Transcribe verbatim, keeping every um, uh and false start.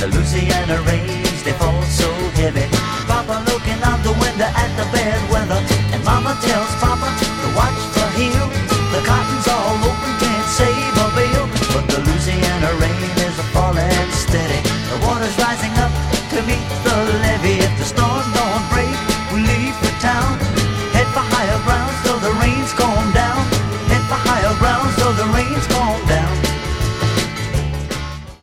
The Louisiana rains, they fall so heavy. Papa looking out the window at the bad weather.